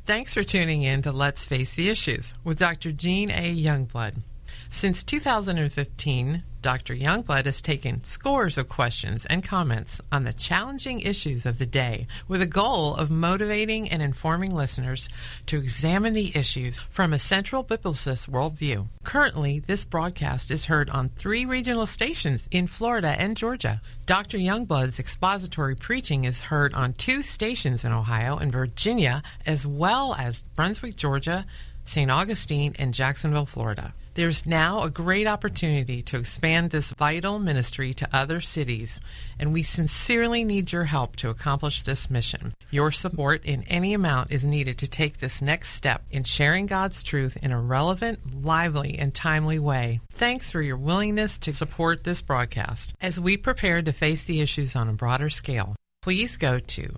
Thanks for tuning in to Let's Face the Issues with Dr. Jean A. Youngblood. Since 2015, Dr. Youngblood has taken scores of questions and comments on the challenging issues of the day with a goal of motivating and informing listeners to examine the issues from a central biblicist worldview. Currently, this broadcast is heard on 3 regional stations in Florida and Georgia. Dr. Youngblood's expository preaching is heard on 2 stations in Ohio and Virginia, as well as Brunswick, Georgia, St. Augustine, and Jacksonville, Florida. There's now a great opportunity to expand this vital ministry to other cities, and we sincerely need your help to accomplish this mission. Your support in any amount is needed to take this next step in sharing God's truth in a relevant, lively, and timely way. Thanks for your willingness to support this broadcast as we prepare to face the issues on a broader scale. Please go to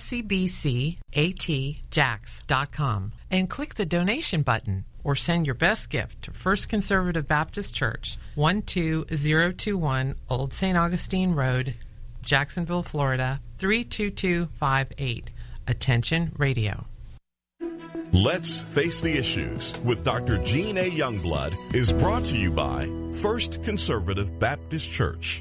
fcbcatjax.com and click the donation button, or send your best gift to First Conservative Baptist Church, 12021 Old St. Augustine Road, Jacksonville, Florida, 32258. Attention Radio. Let's Face the Issues with Dr. Jean A. Youngblood is brought to you by First Conservative Baptist Church.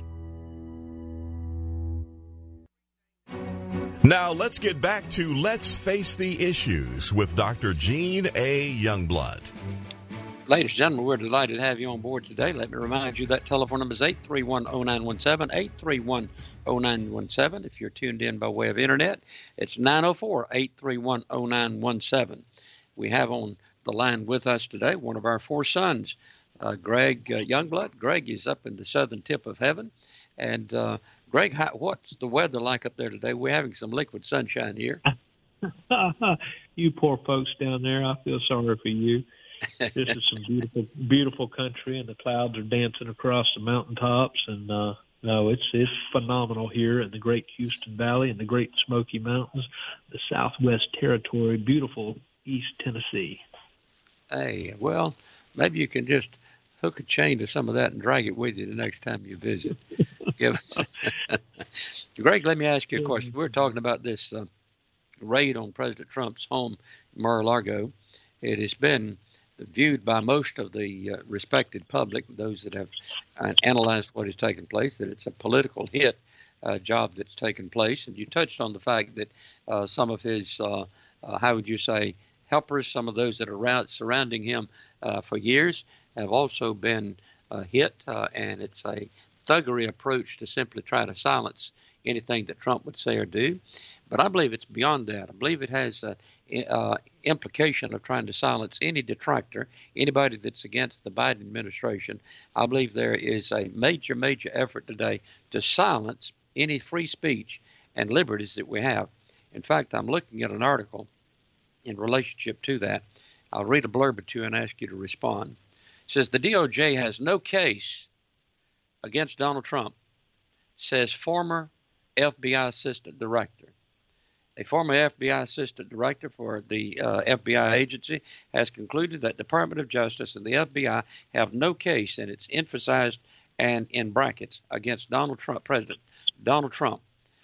Now let's get back to Let's Face the Issues with Dr. Jean A. Youngblood. Ladies and gentlemen, we're delighted to have you on board today. Let me remind you that telephone number is 831-0917, 831-0917. If you're tuned in by way of internet, it's 904-831-0917. We have on the line with us today one of our 4 sons, Greg Youngblood. Greg is up in the southern tip of heaven. And Greg, what's the weather like up there today? We're having some liquid sunshine here. You poor folks down there, I feel sorry for you. This is some beautiful, beautiful country, and the clouds are dancing across the mountaintops. And no, it's phenomenal here in the Great Houston Valley and the Great Smoky Mountains, the Southwest Territory, beautiful East Tennessee. Hey, well, maybe you can just hook a chain to some of that and drag it with you the next time you visit. Greg, let me ask you a question. We're talking about this raid on President Trump's home in Mar-a-Lago. It has been viewed by most of the respected public, those that have analyzed what has taken place, that it's a political hit job that's taken place. And you touched on the fact that some of his, how would you say, helpers, some of those that are surrounding him for years, have also been hit, and it's a thuggery approach to simply try to silence anything that Trump would say or do. But I believe it's beyond that. I believe it has an implication of trying to silence any detractor, anybody that's against the Biden administration. I believe there is a major, major effort today to silence any free speech and liberties that we have. In fact, I'm looking at an article in relationship to that. I'll read a blurb to you and ask you to respond. It says, the DOJ has no case against Donald Trump, says former FBI assistant director. A former FBI assistant director for the FBI agency has concluded that Department of Justice and the FBI have no case, and it's emphasized and in brackets, against Donald Trump, President Donald Trump.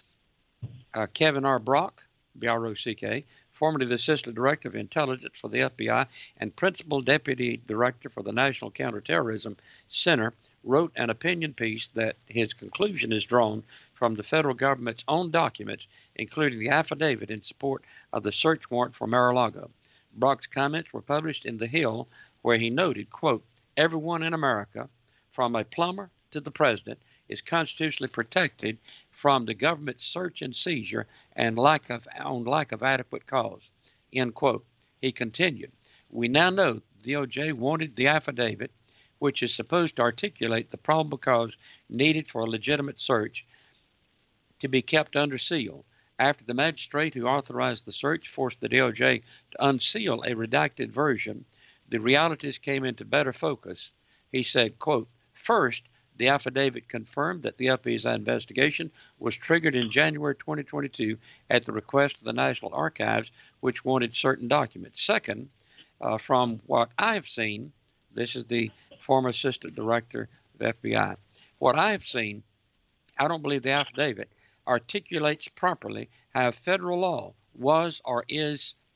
Kevin R. Brock, B-R-O-C-K, formerly the Assistant Director of Intelligence for the FBI and Principal Deputy Director for the National Counterterrorism Center, wrote an opinion piece that his conclusion is drawn from the federal government's own documents, including the affidavit in support of the search warrant for Mar-a-Lago. Brock's comments were published in The Hill, where he noted, quote, everyone in America, from a plumber to the president, is constitutionally protected from the government's search and seizure and lack of adequate cause, end quote. He continued, we now know the DOJ wanted the affidavit, which is supposed to articulate the probable cause needed for a legitimate search, to be kept under seal. After the magistrate who authorized the search forced the DOJ to unseal a redacted version, the realities came into better focus. He said, quote, first, the affidavit confirmed that the FBI's investigation was triggered in January 2022 at the request of the National Archives, which wanted certain documents. Second, from what I've seen, this is the former assistant director of FBI. What I have seen, I don't believe the affidavit articulates properly how federal law was or is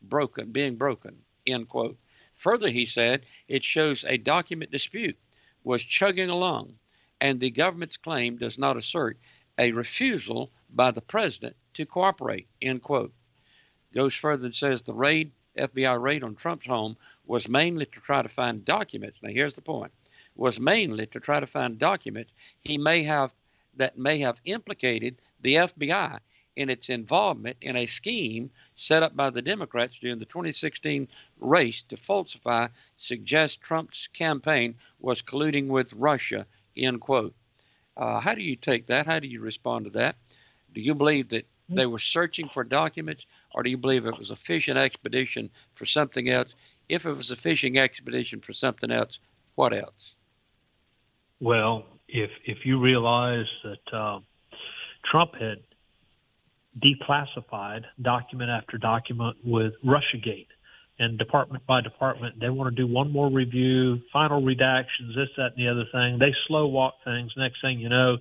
being broken, end quote. Further, he said, it shows a document dispute was chugging along, and the government's claim does not assert a refusal by the president to cooperate, end quote. Goes further and says the FBI raid on Trump's home was mainly to try to find documents. Now, here's the point. Was mainly to try to find documents that may have implicated the FBI in its involvement in a scheme set up by the Democrats during the 2016 race to falsify, suggest Trump's campaign was colluding with Russia, end quote. How do you take that? How do you respond to that? Do you believe that they were searching for documents, or do you believe it was a fishing expedition for something else? If it was a fishing expedition for something else, what else? Well, if you realize that Trump had declassified document after document with Russiagate, and department by department, they want to do one more review, final redactions, this, that, and the other thing. They slow walk things. Next thing you know,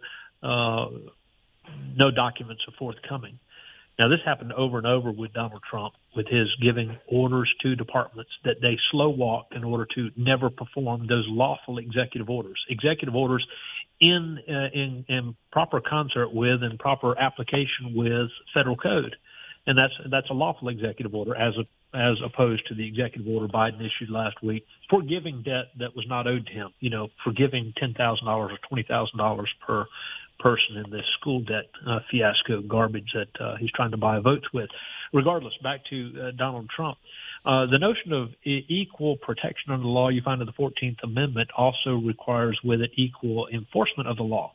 no documents are forthcoming. Now, this happened over and over with Donald Trump, with his giving orders to departments that they slow walk in order to never perform those lawful executive orders. Executive orders in proper concert with and proper application with federal code, and that's a lawful executive order as opposed to the executive order Biden issued last week, forgiving debt that was not owed to him. Forgiving $10,000 or $20,000 per person in this school debt fiasco garbage that he's trying to buy votes with. Regardless, back to Donald Trump. The notion of equal protection under the law you find in the 14th Amendment also requires with it equal enforcement of the law.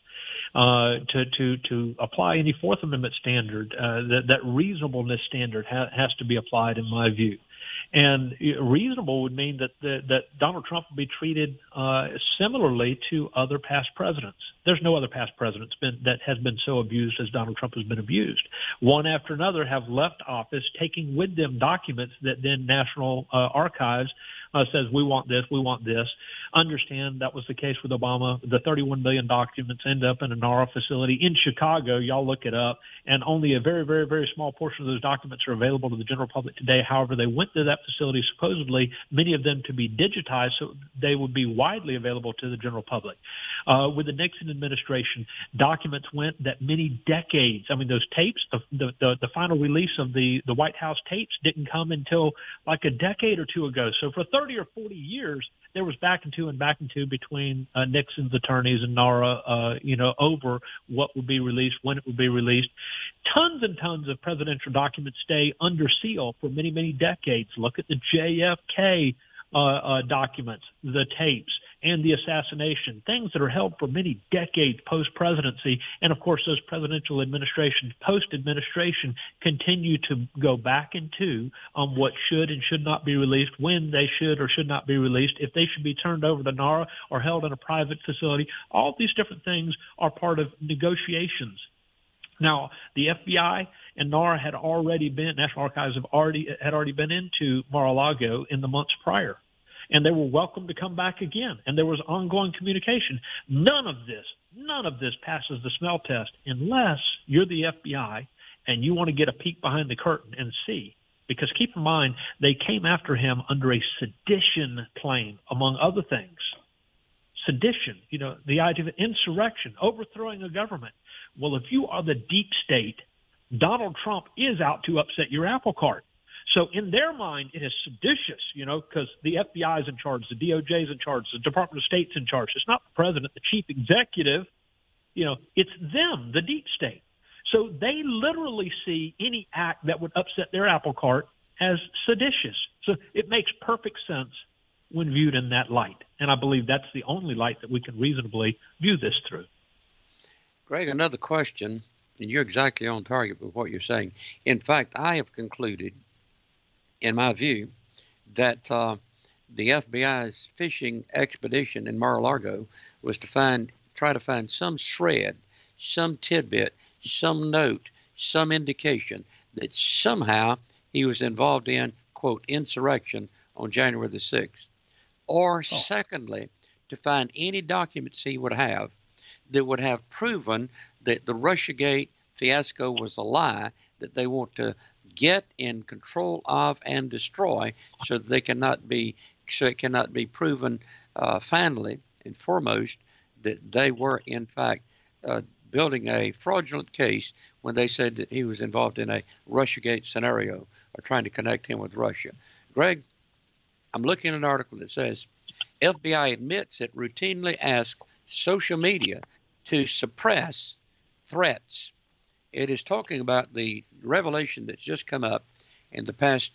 To apply any Fourth Amendment standard, that reasonableness standard has to be applied, in my view. And reasonable would mean that Donald Trump would be treated similarly to other past presidents. There's no other past president that has been so abused as Donald Trump has been abused. One after another have left office, taking with them documents that then National Archives says, we want this, we want this. Understand that was the case with Obama. The 31 million documents end up in a NARA facility in Chicago. Y'all look it up. And only a very, very, very small portion of those documents are available to the general public today. However, they went to that facility, supposedly many of them to be digitized so they would be widely available to the general public. With the Nixon administration, documents went that many decades. I mean, those tapes, the final release of the White House tapes didn't come until like a decade or two ago. So for 30 or 40 years, there was back and two between Nixon's attorneys and NARA, over what would be released, when it would be released. Tons and tons of presidential documents stay under seal for many, many decades. Look at the JFK documents, the tapes, and the assassination, things that are held for many decades post-presidency. And, of course, those presidential administrations, post-administration, continue to go back into what should and should not be released, when they should or should not be released, if they should be turned over to NARA or held in a private facility. All these different things are part of negotiations. Now, the FBI and NARA had already been, National Archives had already been into Mar-a-Lago in the months prior. And they were welcome to come back again. And there was ongoing communication. None of this passes the smell test unless you're the FBI and you want to get a peek behind the curtain and see. Because keep in mind, they came after him under a sedition claim, among other things. Sedition, the idea of insurrection, overthrowing a government. Well, if you are the deep state, Donald Trump is out to upset your apple cart. So in their mind, it is seditious, because the FBI is in charge, the DOJ is in charge, the Department of State's in charge. It's not the president, the chief executive. It's them, the deep state. So they literally see any act that would upset their apple cart as seditious. So it makes perfect sense when viewed in that light. And I believe that's the only light that we can reasonably view this through. Greg, another question, and you're exactly on target with what you're saying. In fact, I have concluded, in my view, that the FBI's fishing expedition in Mar-a-Lago was to try to find some shred, some tidbit, some note, some indication that somehow he was involved in, quote, insurrection on January the 6th. Or secondly, to find any documents he would have that would have proven that the Russiagate fiasco was a lie, that they want to get in control of and destroy, so that it cannot be proven finally and foremost that they were in fact building a fraudulent case when they said that he was involved in a Russiagate scenario or trying to connect him with Russia. Greg, I'm looking at an article that says FBI admits it routinely asks social media to suppress threats. It is talking about the revelation that's just come up in the past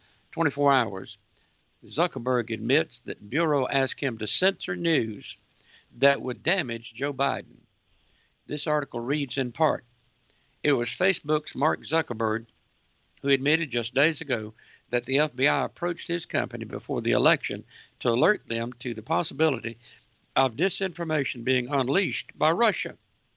24 hours. Zuckerberg admits that Bureau asked him to censor news that would damage Joe Biden. This article reads in part, it was Facebook's Mark Zuckerberg who admitted just days ago that the FBI approached his company before the election to alert them to the possibility of disinformation being unleashed by Russia.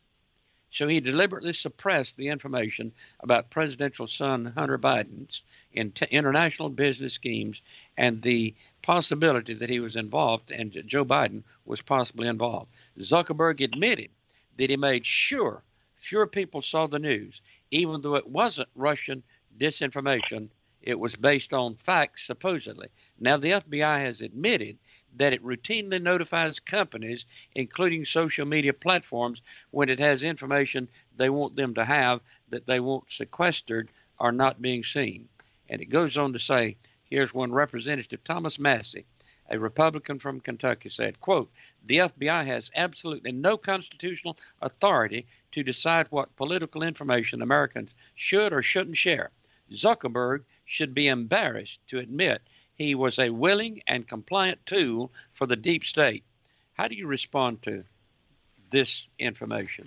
So he deliberately suppressed the information about presidential son Hunter Biden's international business schemes and the possibility that he was involved and that Joe Biden was possibly involved. Zuckerberg admitted that he made sure fewer people saw the news, even though it wasn't Russian disinformation. It was based on facts, supposedly. Now, the FBI has admitted that it routinely notifies companies, including social media platforms, when it has information they want them to have that they want sequestered or not being seen. And it goes on to say, here's one Representative Thomas Massey, a Republican from Kentucky, said, quote, the FBI has absolutely no constitutional authority to decide what political information Americans should or shouldn't share. Zuckerberg should be embarrassed to admit he was a willing and compliant tool for the deep state. How do you respond to this information?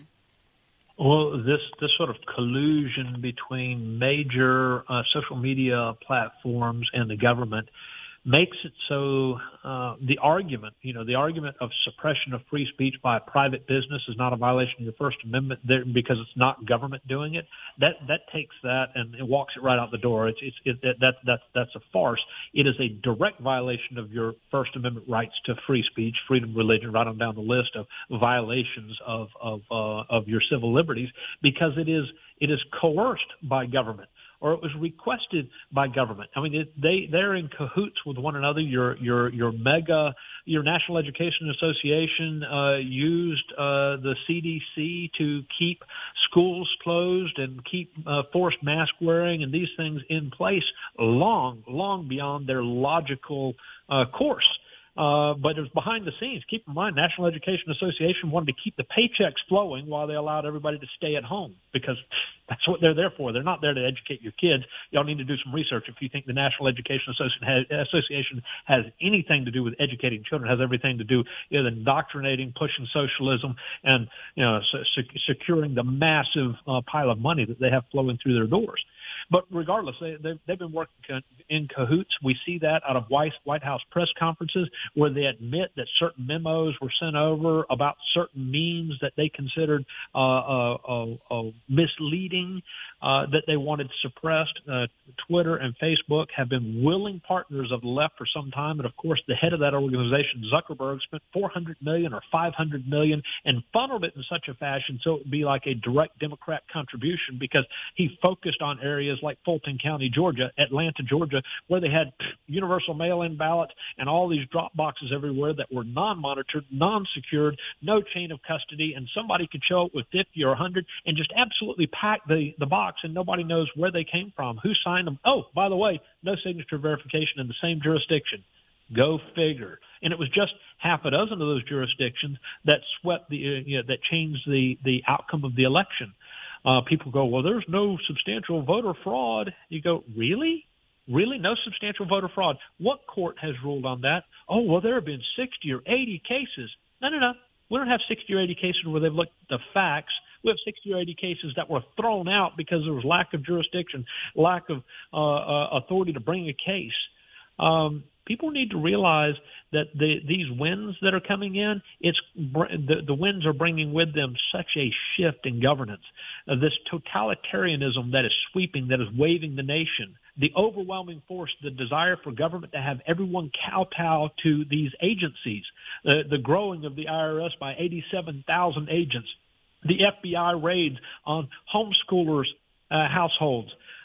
Well, this sort of collusion between major social media platforms and the government makes it so the argument of suppression of free speech by a private business is not a violation of the First Amendment because it's not government doing it. That takes that and it walks it right out the door. That's a farce. It is a direct violation of your First Amendment rights to free speech, freedom of religion, right on down the list of violations of your civil liberties, because it is coerced by government, or it was requested by government. I mean, they're in cahoots with one another. Your National Education Association used the CDC to keep schools closed and keep forced mask wearing and these things in place long beyond their logical course. But it was behind the scenes. Keep in mind, National Education Association wanted to keep the paychecks flowing while they allowed everybody to stay at home, because that's what they're there for. They're not there to educate your kids. Y'all need to do some research if you think the National Education Association has anything to do with educating children. It has everything to do with indoctrinating, pushing socialism, and securing the massive pile of money that they have flowing through their doors. But regardless, they've been working in cahoots. We see that out of White House press conferences where they admit that certain memos were sent over about certain memes that they considered misleading, that they wanted suppressed. Twitter and Facebook have been willing partners of the left for some time. And, of course, the head of that organization, Zuckerberg, spent $400 million or $500 million and funneled it in such a fashion so it would be like a direct Democrat contribution, because he focused on areas like Fulton County, Georgia, Atlanta, Georgia, where they had universal mail-in ballots and all these drop boxes everywhere that were non-monitored, non-secured, no chain of custody, and somebody could show up with 50 or 100 and just absolutely pack the box, and nobody knows where they came from, who signed them. Oh, by the way, no signature verification in the same jurisdiction. Go figure. And it was just half a dozen of those jurisdictions that swept that changed the outcome of the election. People go, well, there's no substantial voter fraud. You go, really? Really? No substantial voter fraud? What court has ruled on that? Oh, well, there have been 60 or 80 cases. No. We don't have 60 or 80 cases where they've looked at the facts. We have 60 or 80 cases that were thrown out because there was lack of jurisdiction, lack of authority to bring a case. People need to realize that these winds that are coming in, the winds are bringing with them such a shift in governance. This totalitarianism that is sweeping, that is waving the nation, the overwhelming force, the desire for government to have everyone kowtow to these agencies, the growing of the IRS by 87,000 agents, the FBI raids on homeschoolers' households,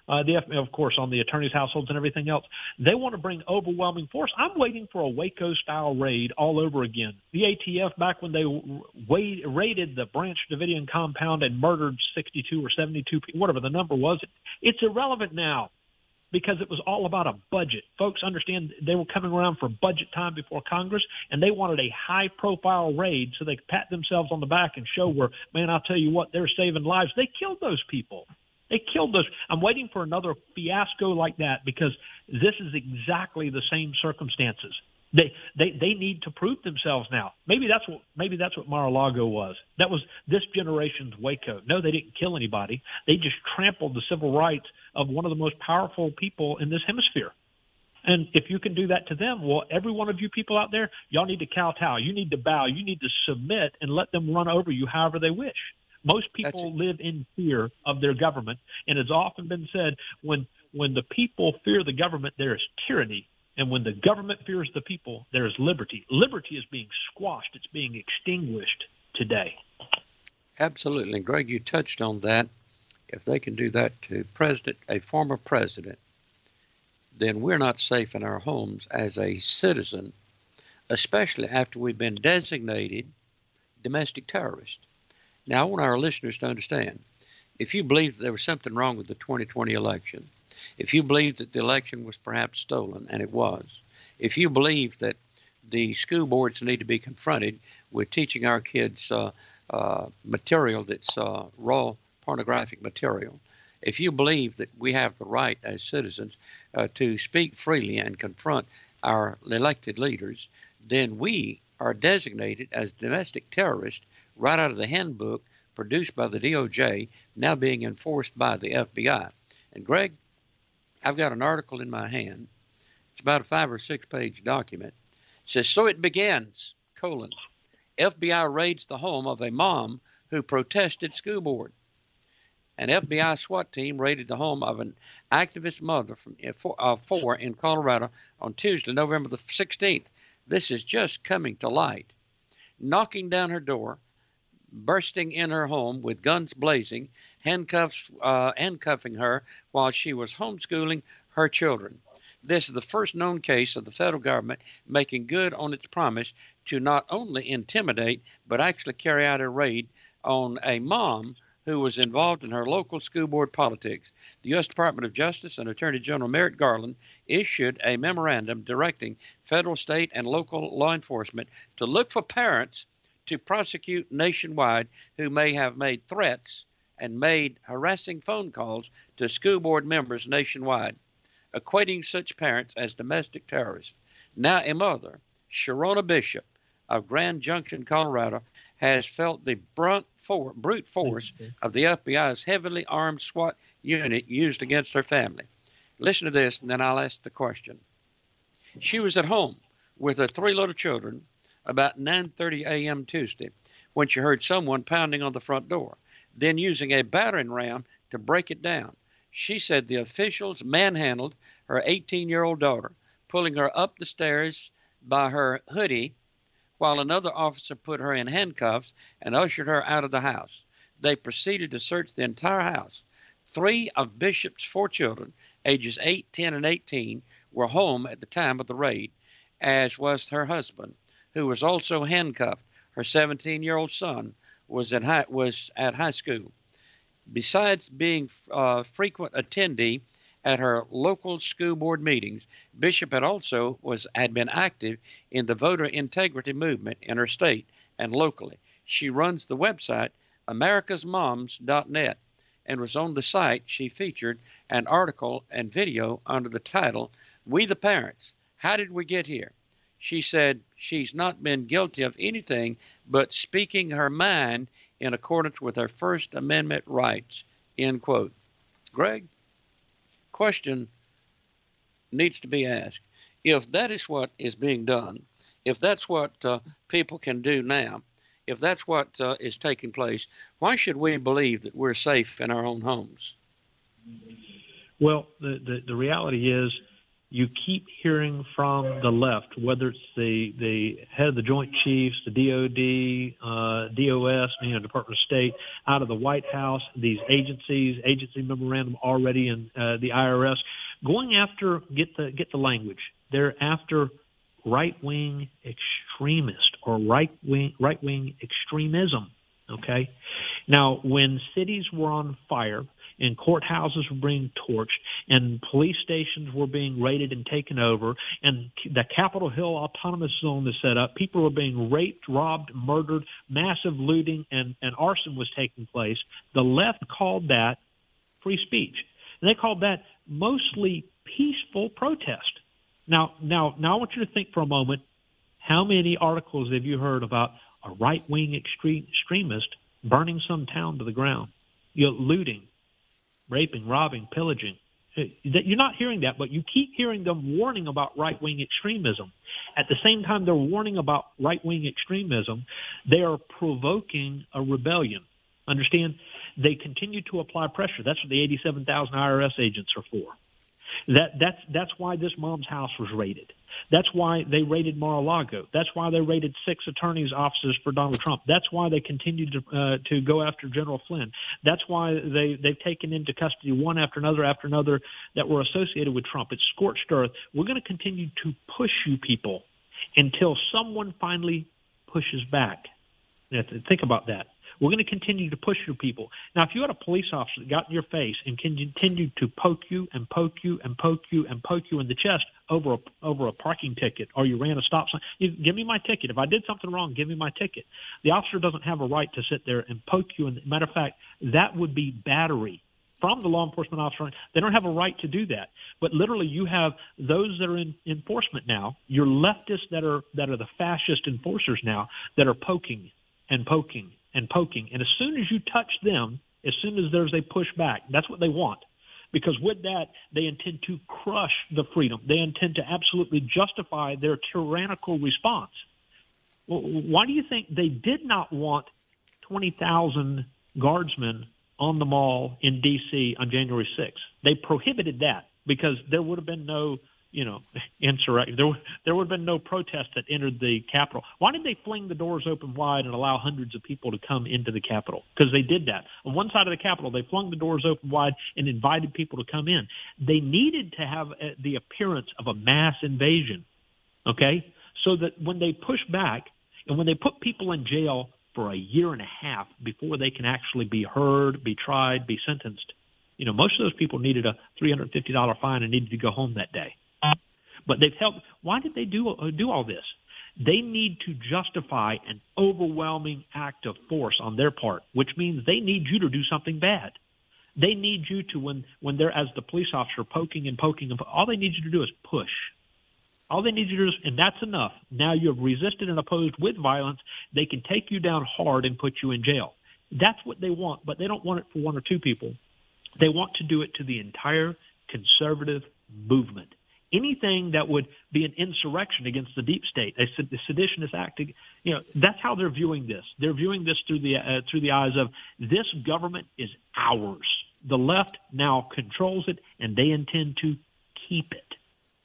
of course, on the attorneys' households and everything else. They want to bring overwhelming force. I'm waiting for a Waco-style raid all over again. The ATF, back when they raided the Branch Davidian compound and murdered 62 or 72 people, whatever the number was, it's irrelevant now because it was all about a budget. Folks understand they were coming around for budget time before Congress, and they wanted a high-profile raid so they could pat themselves on the back and show where, man, I'll tell you what, they're saving lives. They killed those people. They killed those. I'm waiting for another fiasco like that because this is exactly the same circumstances. They need to prove themselves now. Maybe that's what Mar-a-Lago was. That was this generation's Waco. No, they didn't kill anybody. They just trampled the civil rights of one of the most powerful people in this hemisphere. And if you can do that to them, well, every one of you people out there, y'all need to kowtow. You need to bow. You need to submit and let them run over you however they wish. Most people live in fear of their government, and it's often been said when the people fear the government, there is tyranny, and when the government fears the people, there is liberty. Liberty is being squashed. It's being extinguished today. Absolutely. And Greg, you touched on that. If they can do that to a former president, then we're not safe in our homes as a citizen, especially after we've been designated domestic terrorists. Now, I want our listeners to understand, if you believe there was something wrong with the 2020 election, if you believe that the election was perhaps stolen, and it was, if you believe that the school boards need to be confronted with teaching our kids material that's raw pornographic material, if you believe that we have the right as citizens to speak freely and confront our elected leaders, then we are designated as domestic terrorists right out of the handbook produced by the DOJ, now being enforced by the FBI. And Greg, I've got an article in my hand. It's about a 5 or 6 page document. It says, so it begins, : FBI raids the home of a mom who protested school board. An FBI SWAT team raided the home of an activist mother of 4 in Colorado on Tuesday, November the 16th. This is just coming to light. Knocking down her door, bursting in her home with guns blazing, handcuffing her while she was homeschooling her children. This is the first known case of the federal government making good on its promise to not only intimidate, but actually carry out a raid on a mom who was involved in her local school board politics. The U.S. Department of Justice and Attorney General Merrick Garland issued a memorandum directing federal, state, and local law enforcement to look for parents to prosecute nationwide who may have made threats and made harassing phone calls to school board members nationwide, equating such parents as domestic terrorists. Now a mother, Sharona Bishop of Grand Junction, Colorado, has felt the brute force of the FBI's heavily armed SWAT unit used against her family. Listen to this, and then I'll ask the question. She was at home with her 3 little children about 9:30 a.m. Tuesday when she heard someone pounding on the front door, then using a battering ram to break it down. She said the officials manhandled her 18-year-old daughter, pulling her up the stairs by her hoodie, while another officer put her in handcuffs and ushered her out of the house. They proceeded to search the entire house. 3 of Bishop's 4 children, ages 8, 10, and 18, were home at the time of the raid, as was her husband, who was also handcuffed. Her 17-year-old son was at high school. Besides being a frequent attendee at her local school board meetings, Bishop had been active in the voter integrity movement in her state and locally. She runs the website americasmoms.net, and was on the site. She featured an article and video under the title, "We the Parents, How Did We Get Here?" She said she's not been guilty of anything but speaking her mind in accordance with her First Amendment rights, end quote. Greg, question needs to be asked. If that is what is being done, if that's what people can do now, if that's what is taking place, why should we believe that we're safe in our own homes? Well, the reality is you keep hearing from the left, whether it's the head of the Joint Chiefs, the DOD, DOS, Department of State, out of the White House, these agencies, agency memorandum already in the IRS, going after, get the language, they're after right-wing extremists or right-wing extremism, okay? Now, when cities were on fire and courthouses were being torched and police stations were being raided and taken over and the Capitol Hill Autonomous Zone is set up, people were being raped, robbed, murdered, massive looting and arson was taking place, the left called that free speech. And they called that mostly peaceful protest. Now I want you to think for a moment, how many articles have you heard about a right-wing extremist burning some town to the ground, looting, raping, robbing, pillaging? You're not hearing that, but you keep hearing them warning about right-wing extremism. At the same time they're warning about right-wing extremism, they are provoking a rebellion. Understand? They continue to apply pressure. That's what the 87,000 IRS agents are for. That's why this mom's house was raided. That's why they raided Mar-a-Lago. That's why they raided 6 attorneys' offices for Donald Trump. That's why they continued to go after General Flynn. That's why they've taken into custody one after another that were associated with Trump. It's scorched earth. We're going to continue to push you people until someone finally pushes back. You have to think about that. We're going to continue to push your people. Now, if you had a police officer that got in your face and continued to poke you and poke you and poke you and poke you in the chest over a parking ticket, or you ran a stop sign, give me my ticket. If I did something wrong, give me my ticket. The officer doesn't have a right to sit there and poke you. And matter of fact, that would be battery from the law enforcement officer. They don't have a right to do that. But literally, you have those that are in enforcement now, your leftists that are the fascist enforcers now, that are poking and poking and poking. And as soon as you touch them, as soon as there's a pushback, that's what they want. Because with that, they intend to crush the freedom. They intend to absolutely justify their tyrannical response. Well, why do you think they did not want 20,000 guardsmen on the mall in D.C. on January 6th? They prohibited that because there would have been no insurrection. There would have been no protest that entered the Capitol. Why did they fling the doors open wide and allow hundreds of people to come into the Capitol? Because they did that. On one side of the Capitol, they flung the doors open wide and invited people to come in. They needed to have the appearance of a mass invasion, okay? So that when they push back and when they put people in jail for a year and a half before they can actually be heard, be tried, be sentenced, most of those people needed a $350 fine and needed to go home that day. But they've helped. Why did they do all this? They need to justify an overwhelming act of force on their part, which means they need you to do something bad. They need you to, when they're, as the police officer, poking and poking, all they need you to do is push. All they need you to do is, and that's enough. Now you have resisted and opposed with violence. They can take you down hard and put you in jail. That's what they want, but they don't want it for one or two people. They want to do it to the entire conservative movement. Anything that would be an insurrection against the deep state, the seditionist act, that's how they're viewing this. They're viewing this through the eyes of this government is ours. The left now controls it, and they intend to keep it.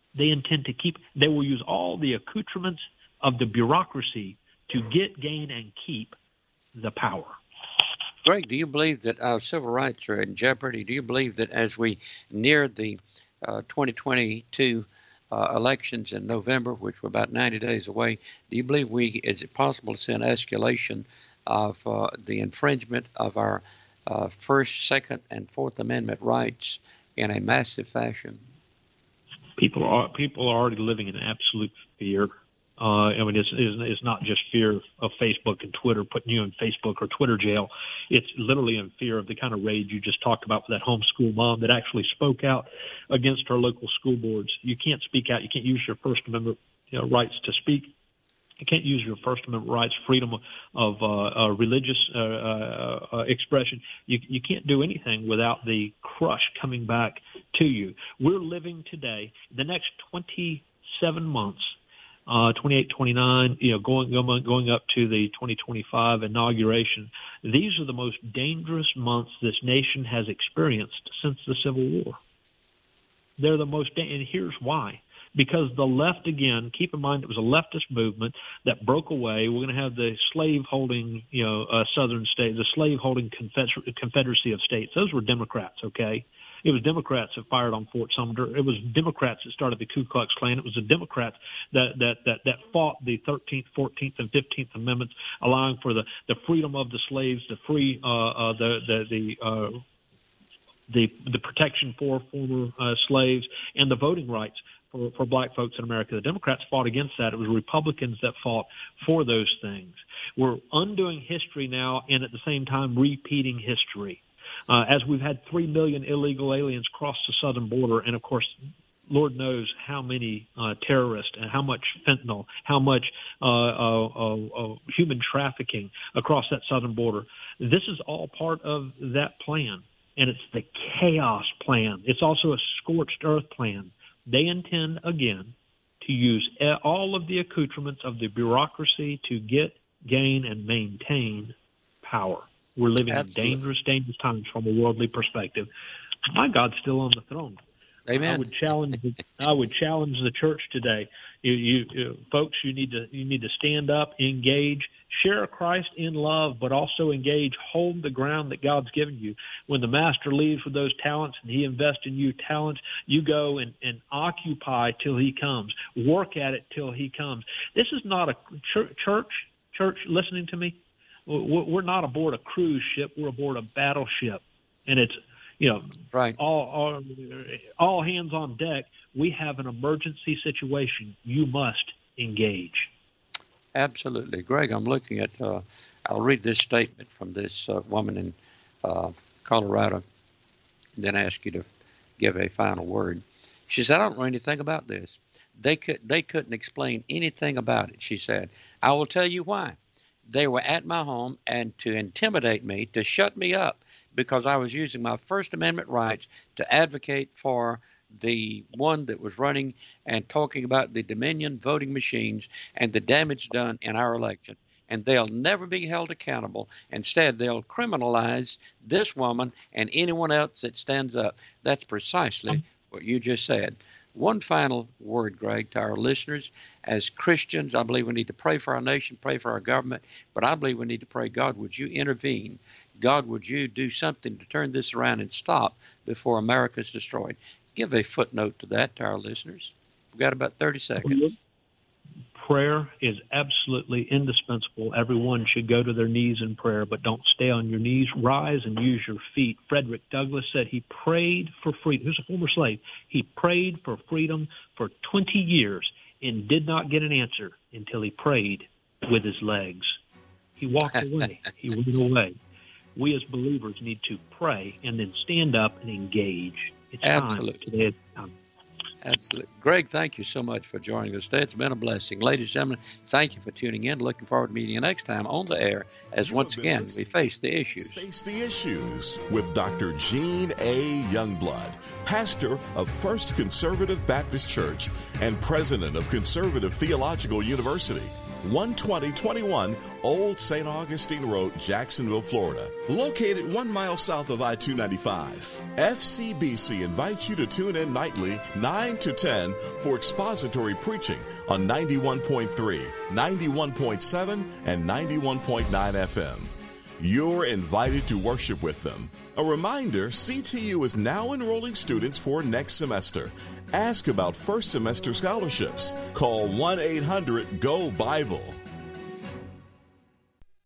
They will use all the accoutrements of the bureaucracy to gain, and keep the power. Greg, do you believe that our civil rights are in jeopardy? Do you believe that as we near the 2022 elections in November, which were about 90 days away, do you believe is it possible to see an escalation of the infringement of our First, Second, and Fourth Amendment rights in a massive fashion? People are already living in absolute fear. It's not just fear of Facebook and Twitter putting you in Facebook or Twitter jail. It's literally in fear of the kind of rage you just talked about for that homeschool mom that actually spoke out against her local school boards. You can't speak out. You can't use your First Amendment rights to speak. You can't use your First Amendment rights, freedom of religious expression. You can't do anything without the crush coming back to you. We're living today, the next 27 months, 28, 29, going up to the 2025 inauguration. These are the most dangerous months this nation has experienced since the Civil War. They're the most, and here's why. Because the left, again, keep in mind it was a leftist movement that broke away. We're going to have the slave-holding, southern state, the slave-holding Confederacy of States. Those were Democrats, okay? It was Democrats that fired on Fort Sumter. It was Democrats that started the Ku Klux Klan. It was the Democrats that fought the 13th, 14th, and 15th Amendments, allowing for the freedom of the slaves, the free the protection for former slaves, and the voting rights for black folks in America. The Democrats fought against that. It was Republicans that fought for those things. We're undoing history now and at the same time repeating history. As we've had 3 million illegal aliens cross the southern border, and of course, Lord knows how many terrorists and how much fentanyl, how much human trafficking across that southern border. This is all part of that plan, and it's the chaos plan. It's also a scorched earth plan. They intend, again, to use all of the accoutrements of the bureaucracy to gain, and maintain power. We're living in dangerous times from a worldly perspective. My God's still on the throne. Amen. I would challenge the church today. Folks, you need to stand up, engage, share Christ in love, but also engage, hold the ground that God's given you. When the master leaves with those talents and he invests in you talents, you go and occupy till he comes. Work at it till he comes. This is not a church listening to me. We're not aboard a cruise ship. We're aboard a battleship, and it's right. All hands on deck. We have an emergency situation. You must engage. Absolutely, Greg. I'm looking at. I'll read this statement from this woman in Colorado, and then ask you to give a final word. She said, "I don't know anything about this. They couldn't explain anything about it." She said, "I will tell you why. They were at my home and to intimidate me, to shut me up, because I was using my First Amendment rights to advocate for the one that was running and talking about the Dominion voting machines and the damage done in our election. And they'll never be held accountable. Instead, they'll criminalize this woman and anyone else that stands up." That's precisely what you just said. One final word, Greg, to our listeners. As Christians, I believe we need to pray for our nation, pray for our government, but I believe we need to pray, God, would you intervene? God, would you do something to turn this around and stop before America is destroyed? Give a footnote to that to our listeners. We've got about 30 seconds. Prayer is absolutely indispensable. Everyone should go to their knees in prayer, but don't stay on your knees. Rise and use your feet. Frederick Douglass said he prayed for freedom. He was a former slave. He prayed for freedom for 20 years and did not get an answer until he prayed with his legs. He walked away. He went away. We as believers need to pray and then stand up and engage. It's Absolutely. time. Today it's time. Absolutely. Greg, thank you so much for joining us today. It's been a blessing. Ladies and gentlemen, thank you for tuning in. Looking forward to meeting you next time on the air as once again we face the issues. Face the Issues with Dr. Gene A. Youngblood, pastor of First Conservative Baptist Church and president of Conservative Theological University. 12021 Old St. Augustine Road, Jacksonville, Florida. Located 1 mile south of I-295. FCBC invites you to tune in nightly 9 to 10 for expository preaching on 91.3, 91.7, and 91.9 FM. You're invited to worship with them. A reminder, CTU is now enrolling students for next semester. Ask about first semester scholarships. Call 1-800-GO-BIBLE.